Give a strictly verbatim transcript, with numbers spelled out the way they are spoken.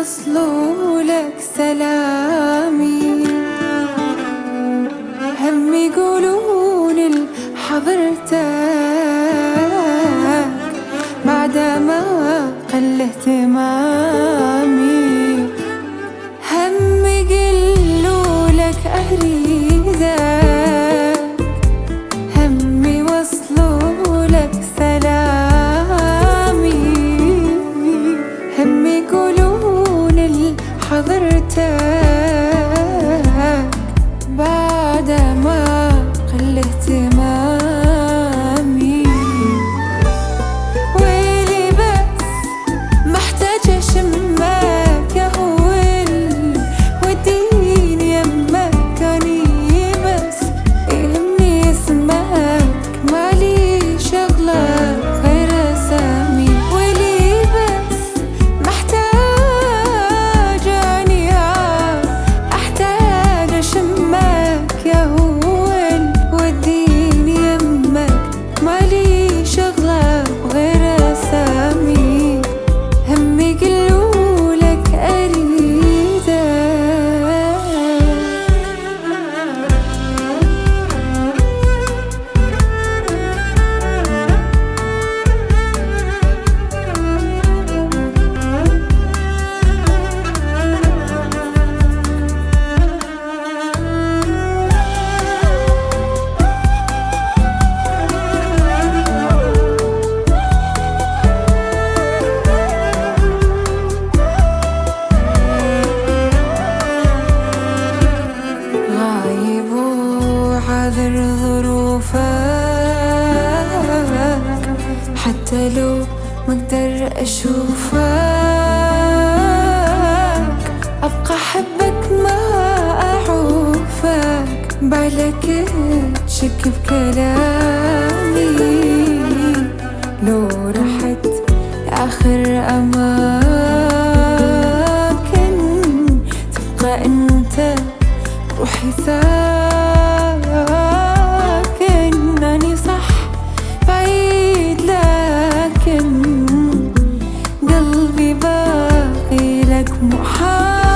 وصلوا لك سلامي، هم يقولون حضرتك بعدما قل اهتمامي، هم يقولوا لك أريدك، هم يوصلوا لك سلامي، هم يقولون حضرتك بعدما قل اهتمامي. ويلي بس محتاجة شمك يا هول وديني يمك، أني بس يهمني اسمك، مالي شغلة غير أسامي. ويلي بس محتاجة أني أحتاج أشمك يا هول وديني يمك، مالي شغلة غير أسامي، هم يقولولك أريدك. غايب وعذر ظروفك، حتى لو مقدر أشوفك، أبقى أحبك ما أعوفك، بالك تشك بكلامي، لو رحت لآخر أماكن تبقى أنت روحي ساكن. أني صح بعيد لكن قلبي باقي لك محال.